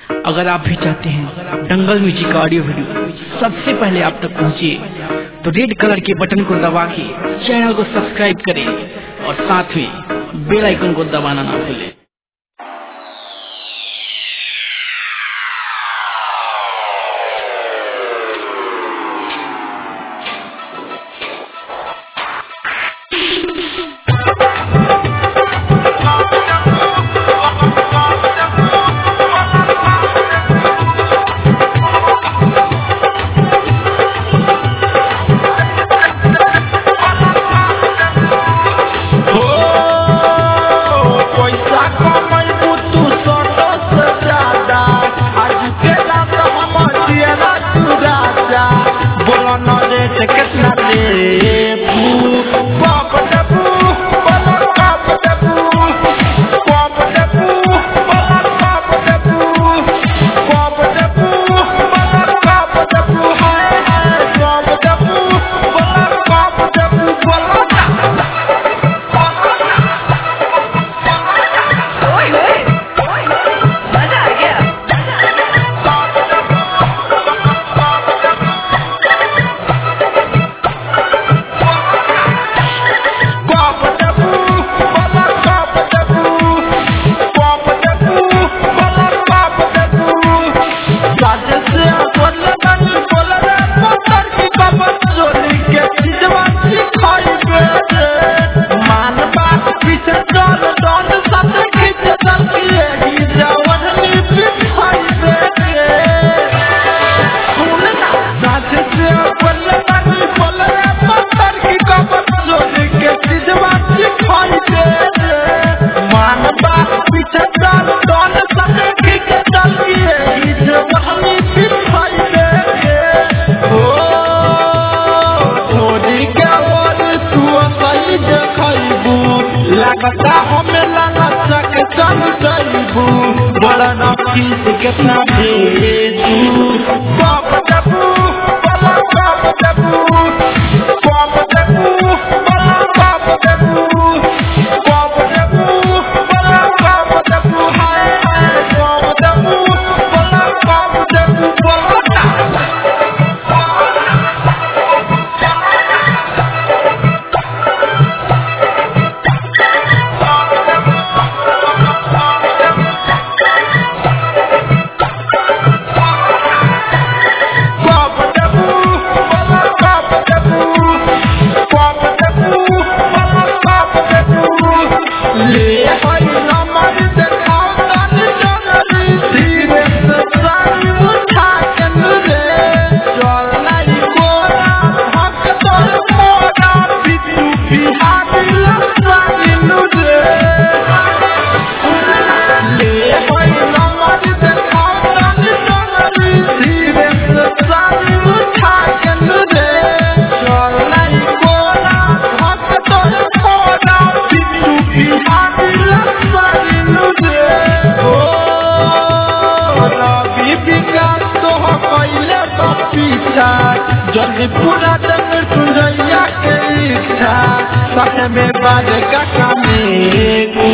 अगर आप भी चाहते हैं दंगल म्यूजिक का ऑडियो वीडियो सबसे पहले आप तक पहुंचे तो रेड कलर के बटन को दबा के चैनल को सब्सक्राइब करें और साथ में बेल आइकन को दबाना ना भूलें। बड़ा नौकी से कितना भेजू बाप दबू बड़ा बाप दबू बाप दबू बड़ा बाप दबू बाप दबू बड़ा बाप दबू हाय बाप दबू बड़ा बाप दबू जल्दी पूरा जंगल सुरैया के इच्छा सच में बाज का कामे